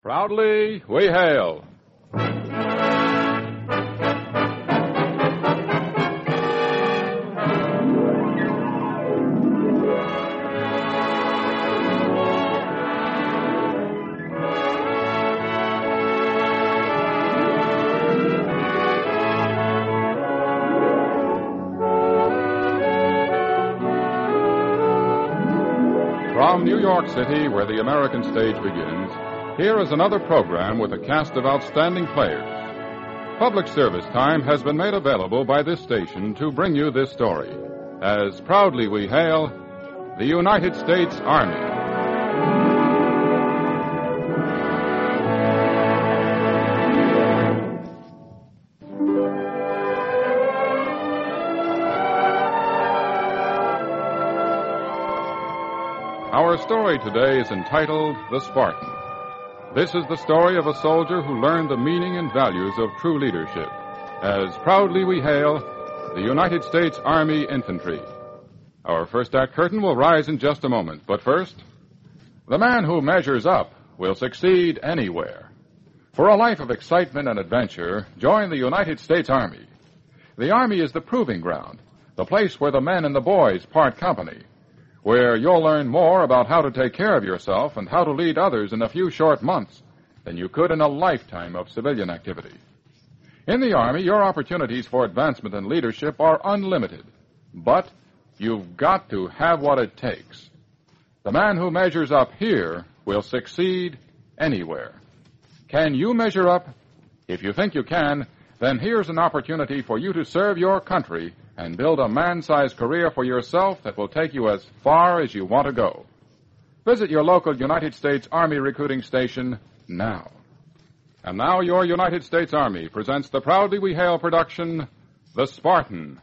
Proudly we hail. From New York City, where the American stage begins, here is another program with a cast of outstanding players. Public service time has been made available by this station to bring you this story. As proudly we hail the United States Army. Our story today is entitled The Spartan. This is the story of a soldier who learned the meaning and values of true leadership. As proudly we hail the United States Army Infantry. Our first act curtain will rise in just a moment, but first, the man who measures up will succeed anywhere. For a life of excitement and adventure, join the United States Army. The Army is the proving ground, the place where the men and the boys part company, where you'll learn more about how to take care of yourself and how to lead others in a few short months than you could in a lifetime of civilian activity. In the Army, your opportunities for advancement and leadership are unlimited, but you've got to have what it takes. The man who measures up here will succeed anywhere. Can you measure up? If you think you can, then here's an opportunity for you to serve your country and build a man-sized career for yourself that will take you as far as you want to go. Visit your local United States Army recruiting station now. And now your United States Army presents the Proudly We Hail production, The Spartan.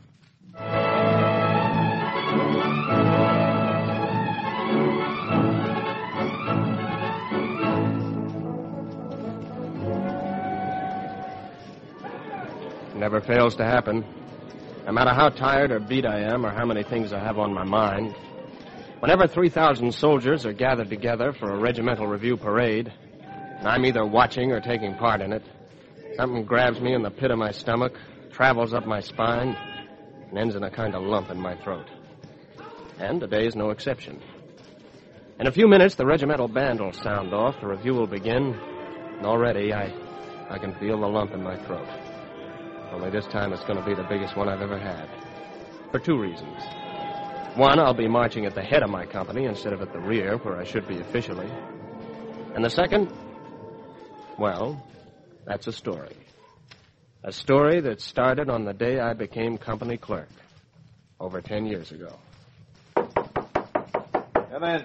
Never fails to happen. No matter how tired or beat I am or how many things I have on my mind, whenever 3,000 soldiers are gathered together for a regimental review parade, and I'm either watching or taking part in it, something grabs me in the pit of my stomach, travels up my spine, and ends in a kind of lump in my throat. And today is no exception. In a few minutes, the regimental band will sound off, the review will begin, and already I can feel the lump in my throat. Only this time it's going to be the biggest one I've ever had. For two reasons. One, I'll be marching at the head of my company instead of at the rear, where I should be officially. And the second, well, that's a story. A story that started on the day I became company clerk, over 10 years ago. Come in.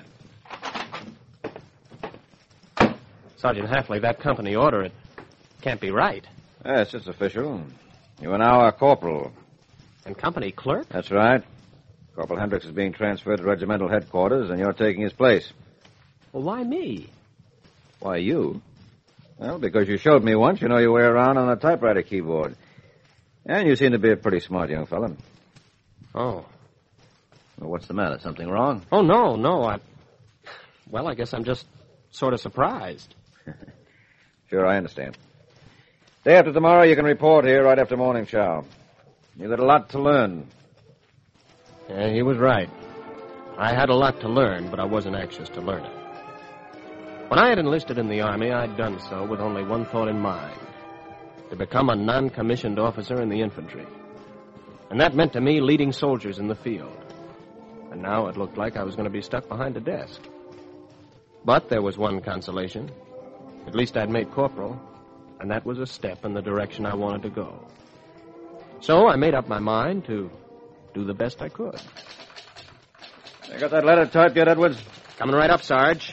Sergeant Hafley, that company order, it can't be right. Yes, it's official. You are now a corporal. And company clerk? That's right. Corporal Hendricks is being transferred to regimental headquarters, and you're taking his place. Well, why me? Why, you? Well, because you showed me once you know your way around on a typewriter keyboard. And you seem to be a pretty smart young fella. Oh. Well, what's the matter? Something wrong? Oh, no. Well, I guess I'm just sort of surprised. Sure, I understand. Day after tomorrow, you can report here right after morning chow. You've got a lot to learn. Yeah, he was right. I had a lot to learn, but I wasn't anxious to learn it. When I had enlisted in the Army, I'd done so with only one thought in mind: to become a non-commissioned officer in the infantry. And that meant to me leading soldiers in the field. And now it looked like I was going to be stuck behind a desk. But there was one consolation. At least I'd made corporal. And that was a step in the direction I wanted to go. So I made up my mind to do the best I could. You got that letter typed yet, Edwards? Coming right up, Sarge.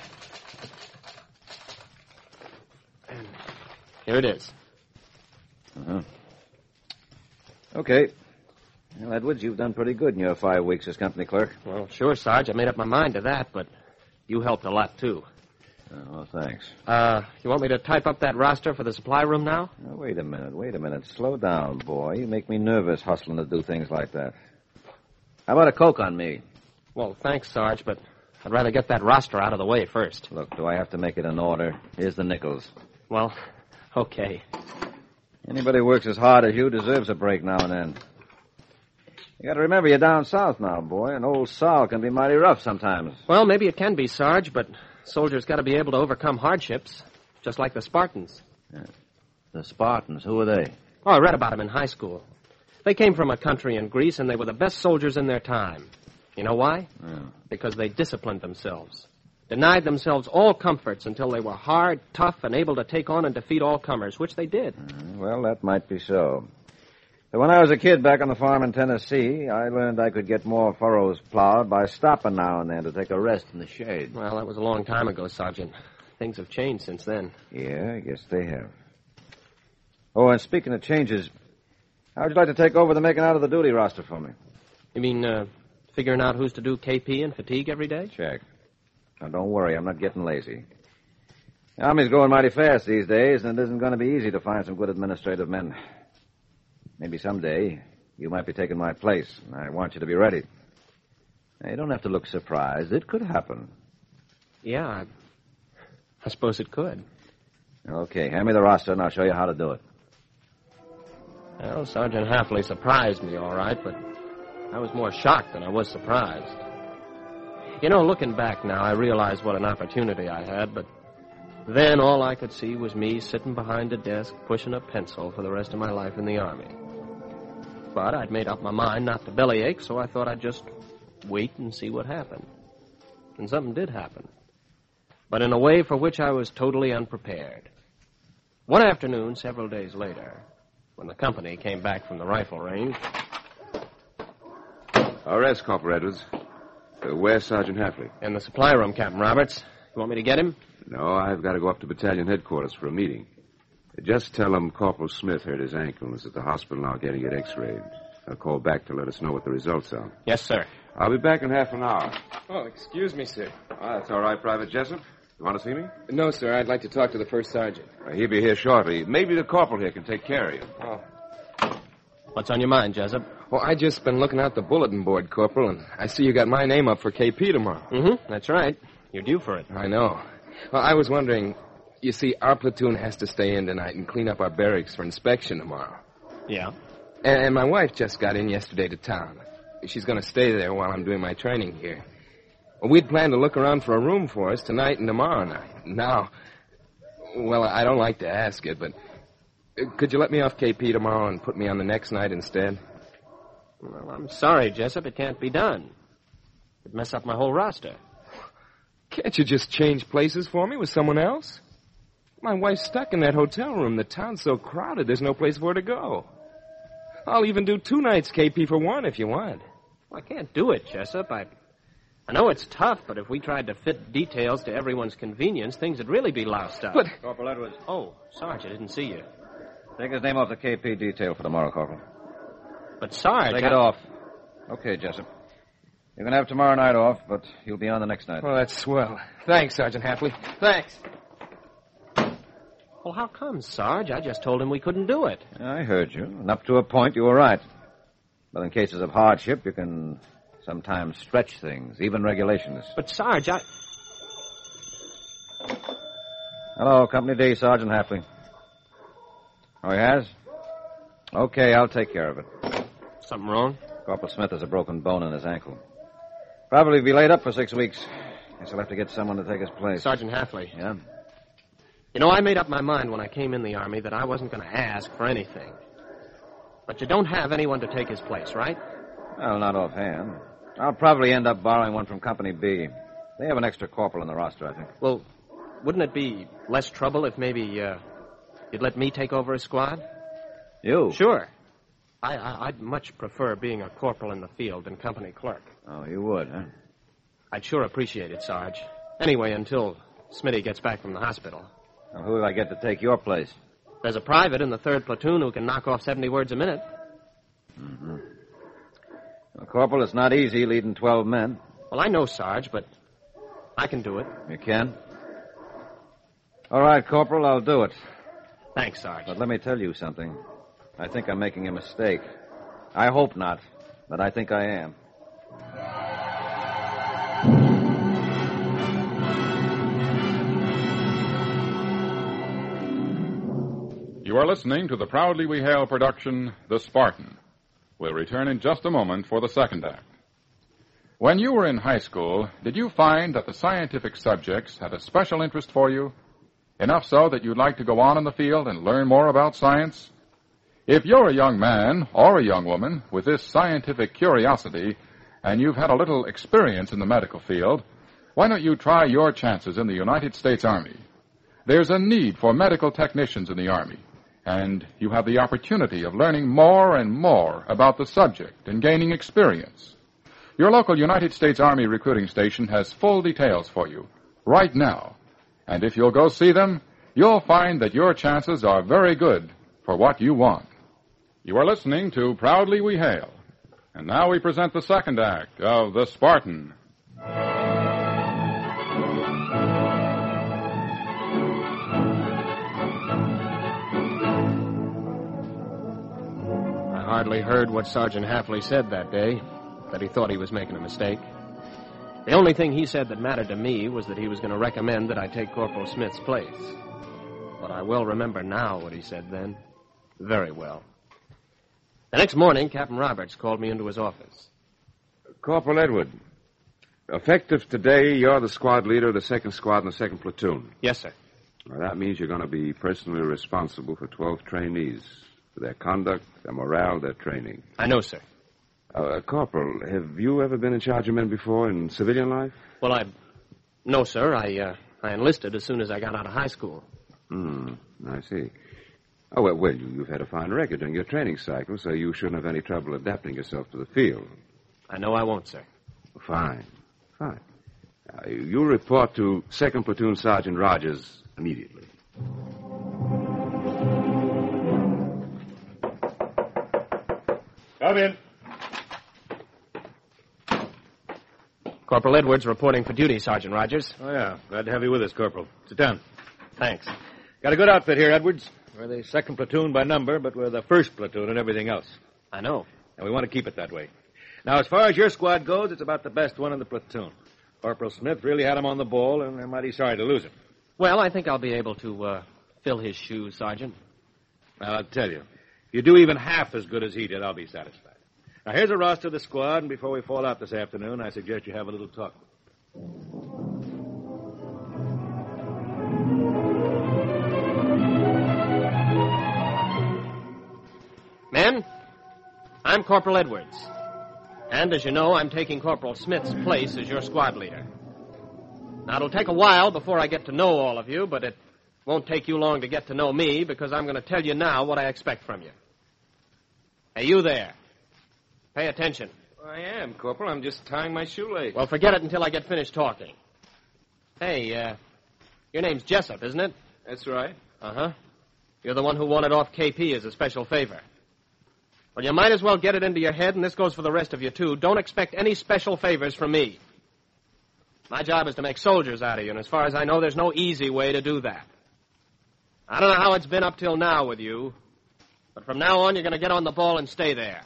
And here it is. Uh-huh. Okay. Well, Edwards, you've done pretty good in your 5 weeks as company clerk. Well, sure, Sarge. I made up my mind to that, but you helped a lot, too. Oh, thanks. You want me to type up that roster for the supply room now? Now, wait a minute. Slow down, boy. You make me nervous hustling to do things like that. How about a Coke on me? Well, thanks, Sarge, but I'd rather get that roster out of the way first. Look, do I have to make it in order? Here's the nickels. Well, okay. Anybody who works as hard as you deserves a break now and then. You got to remember you're down south now, boy, and old Sal can be mighty rough sometimes. Well, maybe it can be, Sarge, but soldiers got to be able to overcome hardships, just like the Spartans. Yeah. The Spartans, who are they? Oh, I read about them in high school. They came from a country in Greece, and they were the best soldiers in their time. You know why? Yeah. Because they disciplined themselves. Denied themselves all comforts until they were hard, tough, and able to take on and defeat all comers, which they did. Well, that might be so. But when I was a kid back on the farm in Tennessee, I learned I could get more furrows plowed by stopping now and then to take a rest in the shade. Well, that was a long time ago, Sergeant. Things have changed since then. Yeah, I guess they have. Oh, and speaking of changes, how would you like to take over the making out of the duty roster for me? You mean, figuring out who's to do KP and fatigue every day? Check. Now, don't worry, I'm not getting lazy. The Army's going mighty fast these days, and it isn't going to be easy to find some good administrative men. Maybe someday you might be taking my place, and I want you to be ready. Now, you don't have to look surprised. It could happen. Yeah, I suppose it could. Okay, hand me the roster, and I'll show you how to do it. Well, Sergeant Halfley surprised me, all right, but I was more shocked than I was surprised. You know, looking back now, I realize what an opportunity I had, but then all I could see was me sitting behind a desk pushing a pencil for the rest of my life in the Army. But I'd made up my mind not to bellyache, so I thought I'd just wait and see what happened. And something did happen. But in a way for which I was totally unprepared. One afternoon, several days later, when the company came back from the rifle range... Arrest, Corporal Edwards. Where's Sergeant Halfley? In the supply room, Captain Roberts. You want me to get him? No, I've got to go up to battalion headquarters for a meeting. Just tell them Corporal Smith hurt his ankle and is at the hospital now getting it x-rayed. I'll call back to let us know what the results are. Yes, sir. I'll be back in half an hour. Oh, excuse me, sir. That's all right, Private Jessup. You want to see me? No, sir. I'd like to talk to the first sergeant. He'll be here shortly. Maybe the corporal here can take care of you. Oh. What's on your mind, Jessup? Well, I just been looking out the bulletin board, Corporal, and I see you got my name up for KP tomorrow. Mm-hmm. That's right. You're due for it. I know. Well, I was wondering, you see, our platoon has to stay in tonight and clean up our barracks for inspection tomorrow. Yeah? And my wife just got in yesterday to town. She's going to stay there while I'm doing my training here. Well, we'd planned to look around for a room for us tonight and tomorrow night. Now, well, I don't like to ask it, but could you let me off KP tomorrow and put me on the next night instead? Well, I'm sorry, Jessup. It can't be done. It'd mess up my whole roster. Can't you just change places for me with someone else? My wife's stuck in that hotel room. The town's so crowded, there's no place for her to go. I'll even do 2 nights KP for 1 if you want. Well, I can't do it, Jessup. I know it's tough, but if we tried to fit details to everyone's convenience, things would really be loused up. But... Corporal Edwards. Oh, Sarge, I didn't see you. Take his name off the KP detail for tomorrow, Corporal. But, Sarge... Take it off. Okay, Jessup. You're going to have tomorrow night off, but you'll be on the next night. Well, that's swell. Thanks, Sergeant Halfley. Thanks. Well, how come, Sarge? I just told him we couldn't do it. I heard you, and up to a point, you were right. But in cases of hardship, you can sometimes stretch things, even regulations. But, Sarge, Hello, Company D, Sergeant Halfley. Oh, he has? Okay, I'll take care of it. Something wrong? Corporal Smith has a broken bone in his ankle. Probably be laid up for 6 weeks. Guess I'll have to get someone to take his place. Sergeant Halfley. Yeah? You know, I made up my mind when I came in the Army that I wasn't going to ask for anything. But you don't have anyone to take his place, right? Well, not offhand. I'll probably end up borrowing one from Company B. They have an extra corporal on the roster, I think. Well, wouldn't it be less trouble if maybe you'd let me take over a squad? You? Sure. I'd much prefer being a corporal in the field than company clerk. Oh, you would, huh? I'd sure appreciate it, Sarge. Anyway, until Smitty gets back from the hospital. Now, who will I get to take your place? There's a private in the 3rd platoon who can knock off 70 words a minute. Mm-hmm. Well, Corporal, it's not easy leading 12 men. Well, I know, Sarge, but I can do it. You can? All right, Corporal, I'll do it. Thanks, Sarge. But let me tell you something. I think I'm making a mistake. I hope not, but I think I am. You are listening to the Proudly We Hail production, The Spartan. We'll return in just a moment for the second act. When you were in high school, did you find that the scientific subjects had a special interest for you? Enough so that you'd like to go on in the field and learn more about science? If you're a young man or a young woman with this scientific curiosity and you've had a little experience in the medical field, why don't you try your chances in the United States Army? There's a need for medical technicians in the Army, and you have the opportunity of learning more and more about the subject and gaining experience. Your local United States Army recruiting station has full details for you right now. And if you'll go see them, you'll find that your chances are very good for what you want. You are listening to Proudly We Hail. And now we present the second act of The Spartan. I hardly heard what Sergeant Hafley said that day, that he thought he was making a mistake. The only thing he said that mattered to me was that he was going to recommend that I take Corporal Smith's place. But I well remember now what he said then. Very well. The next morning, Captain Roberts called me into his office. Corporal Edward, effective today, you're the squad leader of the 2nd Squad and the 2nd Platoon. Yes, sir. Well, that means you're going to be personally responsible for 12 trainees, for their conduct, their morale, their training. I know, sir. Corporal, have you ever been in charge of men before in civilian life? Well, No, sir. I enlisted as soon as I got out of high school. I see. Oh, well, you've had a fine record during your training cycle, so you shouldn't have any trouble adapting yourself to the field. I know I won't, sir. Fine. You'll report to 2nd Platoon Sergeant Rogers immediately. Come in. Corporal Edwards reporting for duty, Sergeant Rogers. Oh, yeah. Glad to have you with us, Corporal. Sit down. Thanks. Got a good outfit here, Edwards. We're the 2nd Platoon by number, but we're the 1st Platoon and everything else. I know. And we want to keep it that way. Now, as far as your squad goes, it's about the best one in the platoon. Corporal Smith really had him on the ball, and they're mighty sorry to lose him. Well, I think I'll be able to fill his shoes, Sergeant. Well, I'll tell you, if you do even half as good as he did, I'll be satisfied. Now, here's a roster of the squad, and before we fall out this afternoon, I suggest you have a little talk. Men, I'm Corporal Edwards. And as you know, I'm taking Corporal Smith's place as your squad leader. Now, it'll take a while before I get to know all of you, but it won't take you long to get to know me, because I'm going to tell you now what I expect from you. Hey, you there. Pay attention. I am, Corporal. I'm just tying my shoelace. Well, forget it until I get finished talking. Hey, your name's Jessup, isn't it? That's right. Uh-huh. You're the one who wanted off KP as a special favor. Well, you might as well get it into your head, and this goes for the rest of you, too. Don't expect any special favors from me. My job is to make soldiers out of you, and as far as I know, there's no easy way to do that. I don't know how it's been up till now with you, but from now on, you're going to get on the ball and stay there.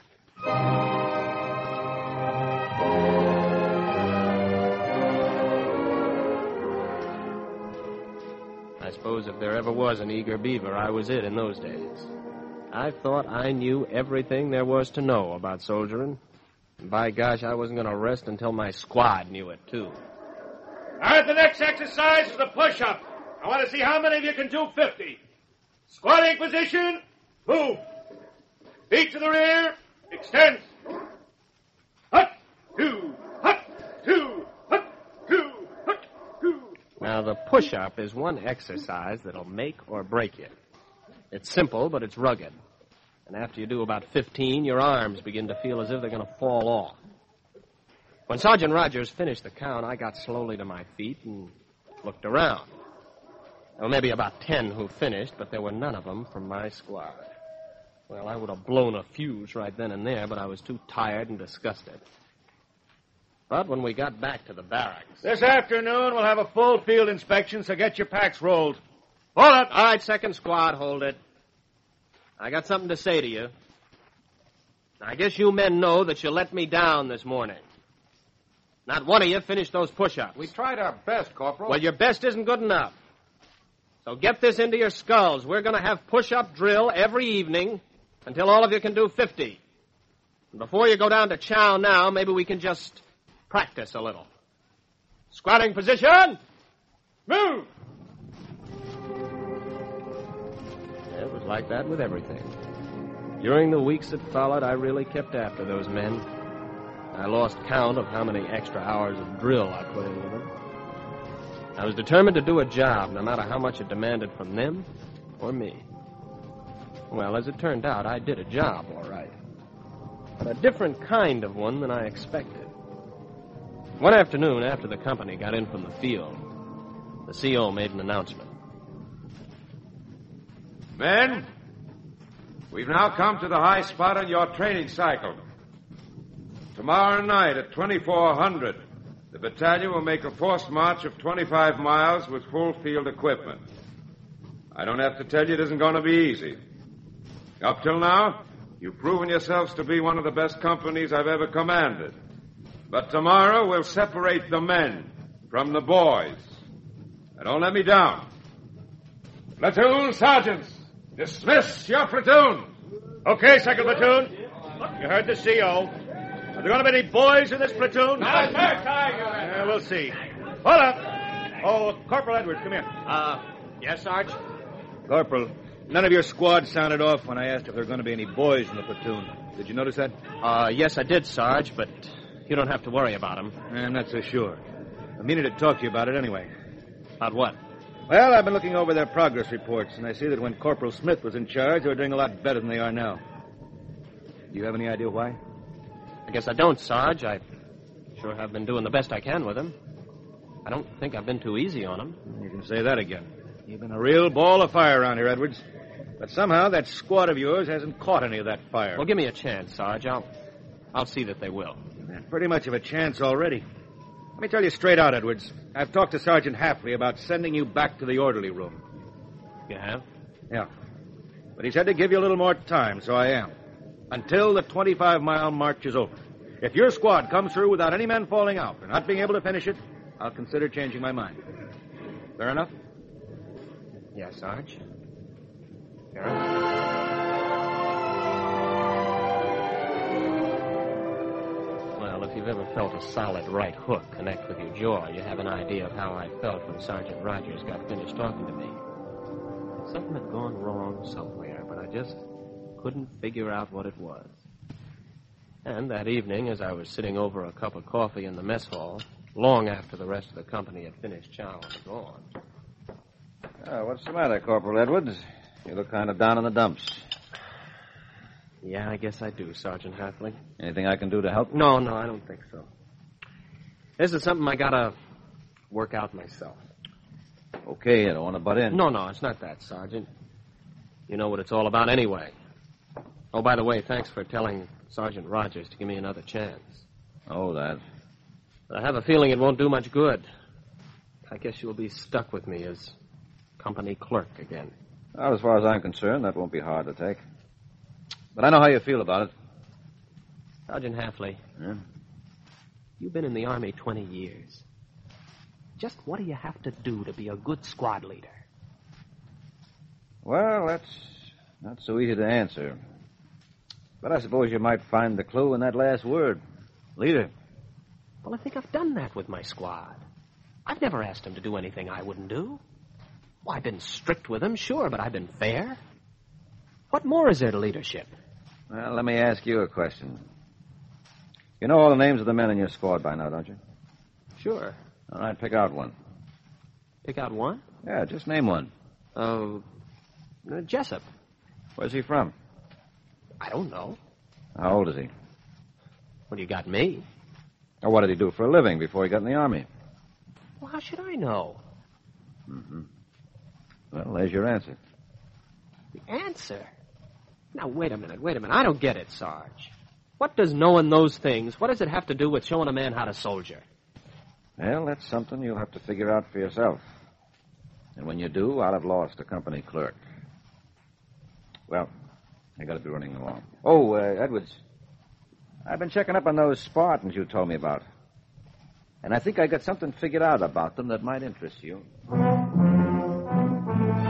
I suppose if there ever was an eager beaver, I was it in those days. I thought I knew everything there was to know about soldiering. And by gosh, I wasn't going to rest until my squad knew it, too. All right, the next exercise is the push-up. I want to see how many of you can do 50. Squatting position, move. Feet to the rear, extend. Hut, two, hut, two, hut, two, hut, two. Now, the push-up is one exercise that'll make or break you. It's simple, but it's rugged. And after you do about 15, your arms begin to feel as if they're going to fall off. When Sergeant Rogers finished the count, I got slowly to my feet and looked around. There were maybe about 10 who finished, but there were none of them from my squad. Well, I would have blown a fuse right then and there, but I was too tired and disgusted. But when we got back to the barracks... This afternoon, we'll have a full field inspection, so get your packs rolled. Hold it. All right, 2nd Squad, hold it. I got something to say to you. I guess you men know that you let me down this morning. Not one of you finished those push-ups. We tried our best, Corporal. Well, your best isn't good enough. So get this into your skulls. We're going to have push-up drill every evening until all of you can do 50. And before you go down to chow now, maybe we can just practice a little. Squatting position. Move! It was like that with everything. During the weeks that followed, I really kept after those men. I lost count of how many extra hours of drill I put into them. I was determined to do a job, no matter how much it demanded from them or me. Well, as it turned out, I did a job, all right. But a different kind of one than I expected. One afternoon, after the company got in from the field, the CO made an announcement. Men, we've now come to the high spot on your training cycle. Tomorrow night at 2400, the battalion will make a forced march of 25 miles with full field equipment. I don't have to tell you it isn't going to be easy. Up till now, you've proven yourselves to be one of the best companies I've ever commanded. But tomorrow we'll separate the men from the boys. Now, don't let me down. Platoon sergeants, dismiss your platoon. Okay, second platoon. You heard the CO. Are there going to be any boys in this platoon? No, sir, Tiger. We'll see. Hold up. Oh, Corporal Edwards, come here. Yes, Sarge? Corporal, none of your squad sounded off when I asked if there were going to be any boys in the platoon. Did you notice that? Yes, I did, Sarge, but you don't have to worry about them. I'm not so sure. I'm meaning to talk to you about it anyway. About what? Well, I've been looking over their progress reports, and I see that when Corporal Smith was in charge, they were doing a lot better than they are now. Do you have any idea why? I guess I don't, Sarge. I sure have been doing the best I can with them. I don't think I've been too easy on them. You can say that again. You've been a real ball of fire around here, Edwards. But somehow that squad of yours hasn't caught any of that fire. Well, give me a chance, Sarge. I'll see that they will. Pretty much of a chance already. Let me tell you straight out, Edwards. I've talked to Sergeant Hafley about sending you back to the orderly room. You have? Yeah. But he said to give you a little more time, so I am. Until the 25-mile march is over. If your squad comes through without any men falling out or not being able to finish it, I'll consider changing my mind. Fair enough? Yes, Sarge. Fair Well, if you've ever felt a solid right hook connect with your jaw, you have an idea of how I felt when Sergeant Rogers got finished talking to me. Something had gone wrong somewhere, but I just couldn't figure out what it was. And that evening, as I was sitting over a cup of coffee in the mess hall, long after the rest of the company had finished chow and gone. What's the matter, Corporal Edwards? You look kind of down in the dumps. Yeah, I guess I do, Sergeant Hafley. Anything I can do to help? No, I don't think so. This is something I gotta work out myself. Okay, I don't want to butt in. No, it's not that, Sergeant. You know what it's all about anyway. Oh, by the way, thanks for telling Sergeant Rogers to give me another chance. Oh, that. But I have a feeling it won't do much good. I guess you'll be stuck with me as company clerk again. Well, as far as I'm concerned, that won't be hard to take. But I know how you feel about it. Sergeant Hafley. Yeah? You've been in the Army 20 years. Just what do you have to do to be a good squad leader? Well, that's not so easy to answer. But I suppose you might find the clue in that last word. Leader. Well, I think I've done that with my squad. I've never asked them to do anything I wouldn't do. Well, I've been strict with them, sure, but I've been fair. What more is there to leadership? Well, let me ask you a question. You know all the names of the men in your squad by now, don't you? Sure. All right, pick out one. Pick out one? Yeah, just name one. Jessup. Where's he from? I don't know. How old is he? Well, you got me. Or what did he do for a living before he got in the Army? Well, how should I know? Mm-hmm. Well, there's your answer. The answer? Now, wait a minute. I don't get it, Sarge. What does knowing those things, what does it have to do with showing a man how to soldier? Well, that's something you'll have to figure out for yourself. And when you do, I'll have lost a company clerk. Well, I gotta be running along. Oh, Edwards. I've been checking up on those Spartans you told me about. And I think I got something figured out about them that might interest you.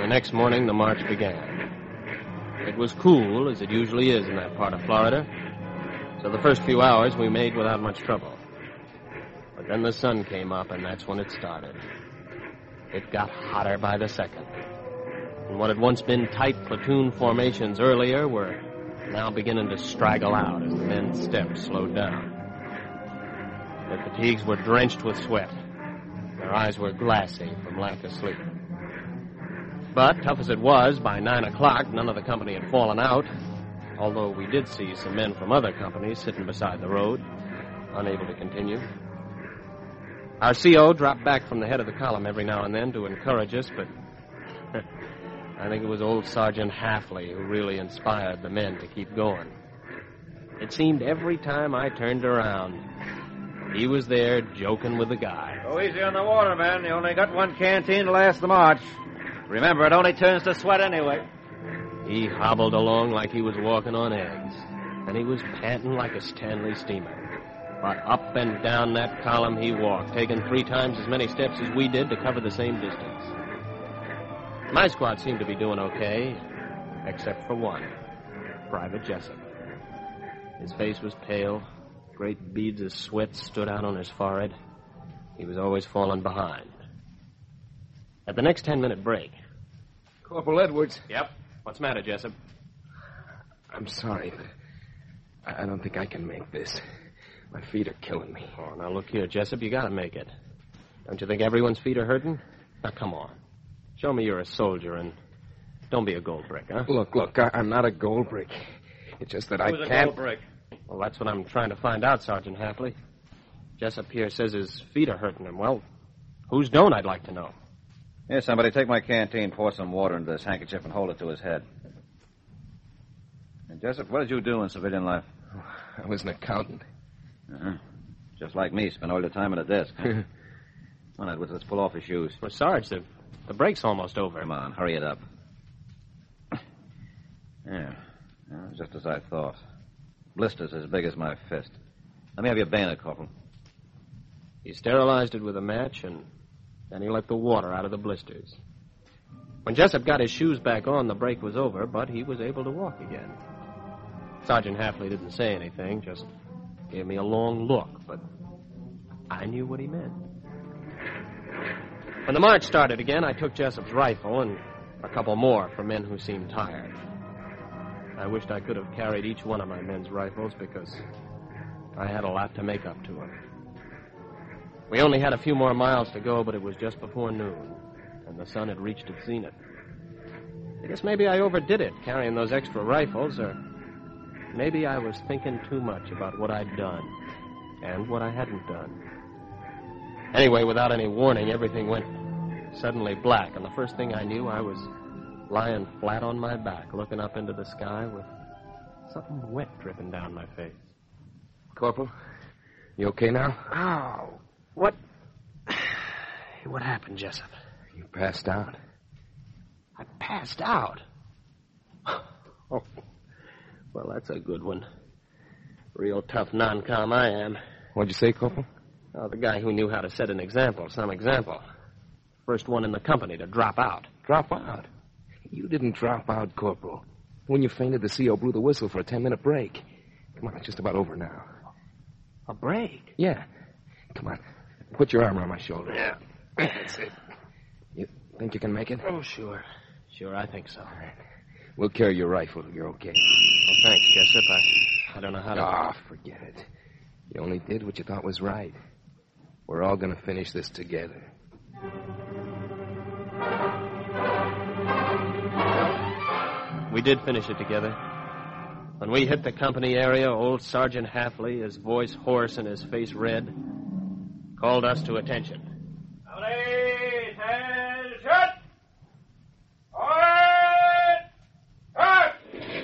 The next morning, the march began. It was cool, as it usually is in that part of Florida, so the first few hours we made without much trouble. But then the sun came up, and that's when it started. It got hotter by the second. And what had once been tight platoon formations earlier were now beginning to straggle out as the men's steps slowed down. Their fatigues were drenched with sweat. Their eyes were glassy from lack of sleep. But, tough as it was, by 9 o'clock, none of the company had fallen out, although we did see some men from other companies sitting beside the road, unable to continue. Our CO dropped back from the head of the column every now and then to encourage us, but I think it was old Sergeant Halfley who really inspired the men to keep going. It seemed every time I turned around, he was there joking with the guy. Go easy on the water, man. You only got one canteen to last the march. Remember, it only turns to sweat anyway. He hobbled along like he was walking on eggs, and he was panting like a Stanley steamer. But up and down that column he walked, taking 3 times as many steps as we did to cover the same distance. My squad seemed to be doing okay, except for one, Private Jessup. His face was pale. Great beads of sweat stood out on his forehead. He was always falling behind. At the next 10-minute break... Corporal Edwards. Yep. What's the matter, Jessup? I'm sorry, but I don't think I can make this. My feet are killing me. Oh, now look here, Jessup, you gotta make it. Don't you think everyone's feet are hurting? Now, come on. Show me you're a soldier and don't be a gold brick, huh? Look, I'm not a gold brick. It's just that Who's I a can't... gold brick? Well, that's what I'm trying to find out, Sergeant Halfley. Jessup here says his feet are hurting him. Well, whose don't, I'd like to know. Here, somebody, take my canteen, pour some water into this handkerchief, and hold it to his head. And Jessup, what did you do in civilian life? I was an accountant. Uh-huh. Just like me, spent all your time at a desk. Huh? Come on, Edwards, let's pull off his shoes. Well, Sarge, the break's almost over. Come on, hurry it up. Yeah, well, just as I thought. Blisters as big as my fist. Let me have your bayonet, Corporal. He sterilized it with a match, and then he let the water out of the blisters. When Jessup got his shoes back on, the break was over, but he was able to walk again. Sergeant Halfley didn't say anything, just gave me a long look, but I knew what he meant. When the march started again, I took Jessup's rifle and a couple more for men who seemed tired. I wished I could have carried each one of my men's rifles because I had a lot to make up to them. We only had a few more miles to go, but it was just before noon, and the sun had reached its zenith. I guess maybe I overdid it, carrying those extra rifles, or maybe I was thinking too much about what I'd done and what I hadn't done. Anyway, without any warning, everything went suddenly black, and the first thing I knew, I was lying flat on my back, looking up into the sky with something wet dripping down my face. Corporal, you okay now? Ow! What happened, Jessup? You passed out. I passed out? Oh, well, that's a good one. Real tough non-com I am. What'd you say, Corporal? Oh, the guy who knew how to set an example, some example. First one in the company to drop out. Drop out? You didn't drop out, Corporal. When you fainted, the CO blew the whistle for a 10-minute break. Come on, it's just about over now. A break? Yeah. Come on. Put your arm around my shoulder. Yeah. That's it. You think you can make it? Oh, sure. Sure, I think so. All right. We'll carry your rifle till you're okay. Well, thanks, Jessup. I don't know how to... Ah, forget it. You only did what you thought was right. We're all going to finish this together. We did finish it together. When we hit the company area, old Sergeant Halfley, his voice hoarse and his face red, called us to attention. Company, attention! Forward! March!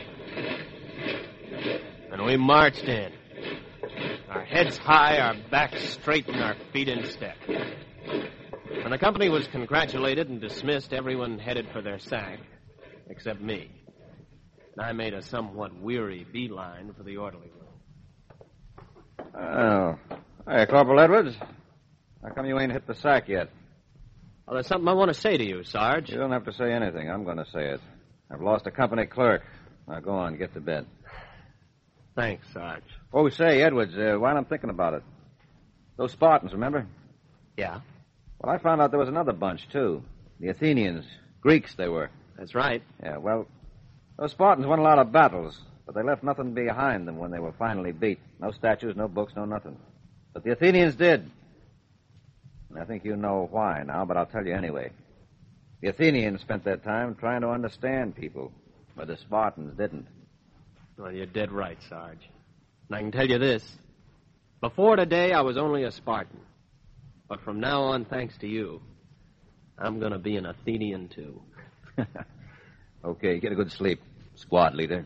And we marched in. Our heads high, our backs straight, and our feet in step. When the company was congratulated and dismissed, everyone headed for their sack, except me. And I made a somewhat weary beeline for the orderly room. Oh. Hey, Corporal Edwards. How come you ain't hit the sack yet? Well, there's something I want to say to you, Sarge. You don't have to say anything. I'm going to say it. I've lost a company clerk. Now, go on, get to bed. Thanks, Sarge. Oh, say, Edwards, while I'm thinking about it, those Spartans, remember? Yeah, Well, I found out there was another bunch, too. The Athenians. Greeks, they were. that's right. Yeah, well, those Spartans won a lot of battles, but they left nothing behind them when they were finally beat. No statues, no books, no nothing. But the Athenians did. And I think you know why now, but I'll tell you anyway. The Athenians spent their time trying to understand people, but the Spartans didn't. Well, you're dead right, Sarge. And I can tell you this. Before today, I was only a Spartan. But from now on, thanks to you, I'm going to be an Athenian, too. Okay, get a good sleep, squad leader.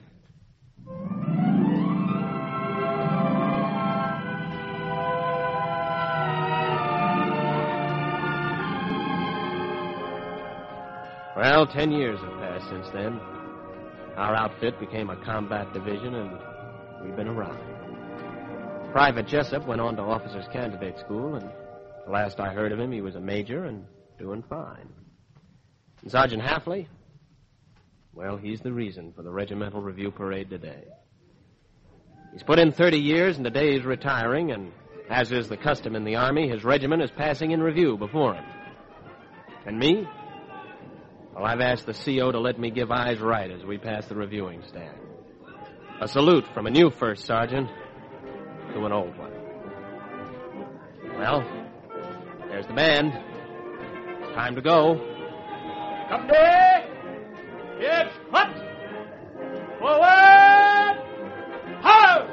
Well, 10 years have passed since then. Our outfit became a combat division, and we've been around. Private Jessup went on to officer's candidate school, and the last I heard of him, he was a major and doing fine. And Sergeant Hafley, well, he's the reason for the regimental review parade today. He's put in 30 years, and today he's retiring, and as is the custom in the Army, his regiment is passing in review before him. And me? Well, I've asked the CO to let me give eyes right as we pass the reviewing stand. A salute from a new first sergeant to an old one. Well, there's the band. It's time to go. Company! It's hot! Forward! Halt!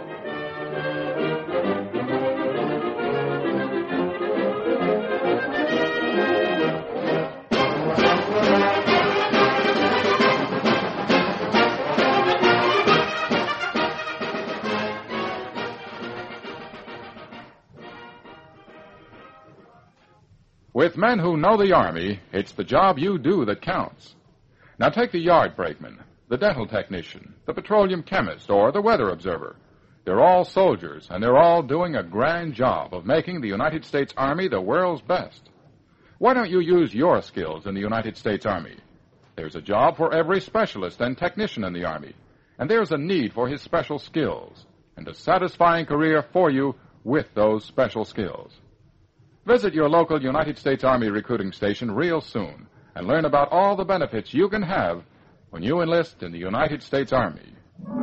With men who know the Army, it's the job you do that counts. Now take the yard brakeman, the dental technician, the petroleum chemist, or the weather observer. They're all soldiers, and they're all doing a grand job of making the United States Army the world's best. Why don't you use your skills in the United States Army? There's a job for every specialist and technician in the Army, and there's a need for his special skills, and a satisfying career for you with those special skills. Visit your local United States Army recruiting station real soon and learn about all the benefits you can have when you enlist in the United States Army.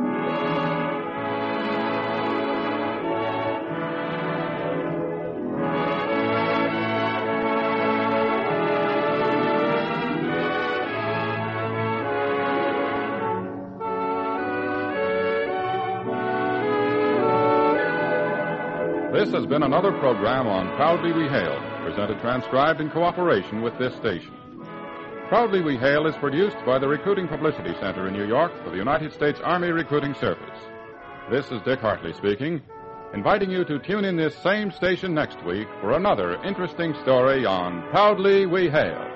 This has been another program on Proudly We Hail, presented transcribed in cooperation with this station. Proudly We Hail is produced by the Recruiting Publicity Center in New York for the United States Army Recruiting Service. This is Dick Hartley speaking, inviting you to tune in this same station next week for another interesting story on Proudly We Hail.